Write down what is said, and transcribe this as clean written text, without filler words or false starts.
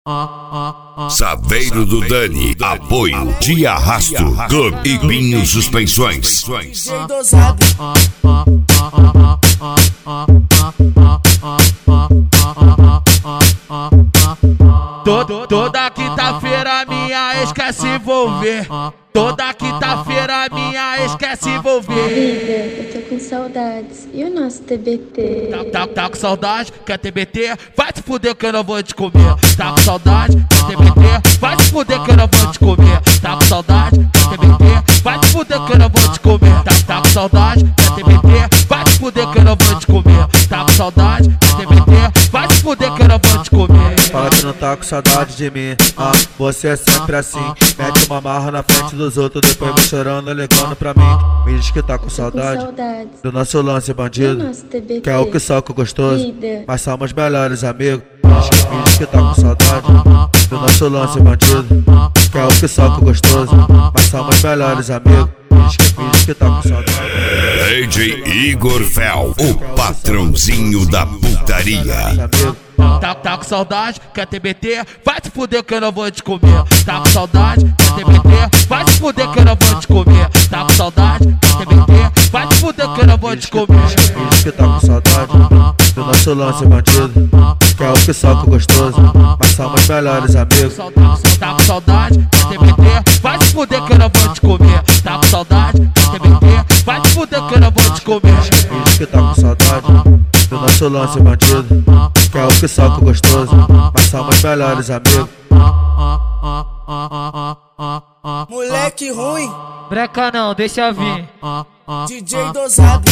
Saveiro do Dani, apoio de Arrasto, Clube e Binho Suspensões. DJ dosado. Toda quinta-feira minha ex quer se envolver. Toda quinta-feira minha ex quer se envolver. Vida, eu tô com saudades. E o nosso TBT? Tá com saudade? Quer TBT? Vai se fuder que eu não vou te comer. Tá com saudade? Quer TBT? Vai se fuder que eu não vou te comer. Tá com saudade? Quer TBT? Vai se fuder que eu não vou te comer. Tá com saudade? Quer TBT? Vai se fuder que eu não vou te comer. Tá com saudade? Quer TBT? Vai se fuder que eu não vou te comer. Fala que não tá com saudade de mim, você é sempre assim. Mete uma marra na frente dos outros, depois vai chorando, ligando pra mim. Me diz que tá com saudade do nosso lance bandido, que é o que soca gostoso, mas somos melhores amigos. Me diz que tá com saudade do nosso lance bandido, que é o que soca gostoso, mas somos melhores amigos. Me diz que tá com saudade. DJ Igor Fel, o patrãozinho da putaria. Tá com saudade? Quer TBT? Vai se fuder que eu não vou te comer. Tá com saudade? Quer TBT? Vai se fuder que eu não vou te comer. Tá com saudade? Quer TBT? Vai se fuder que eu não vou te comer. Me diz que tá com saudade do nosso lance bandido, que é o que soca gostoso, mas somos melhores amigos. Tá com saudade? Quer TBT? Vai se fuder que eu não vou te comer. Tá com saudade? Quer TBT? Vai se fuder que eu não vou te comer. Me diz que tá com saudade do nosso lance bandido, que é o que soca gostoso, mas somos melhores amigos. Moleque ruim. Breca não, deixa vir. DJ dosado.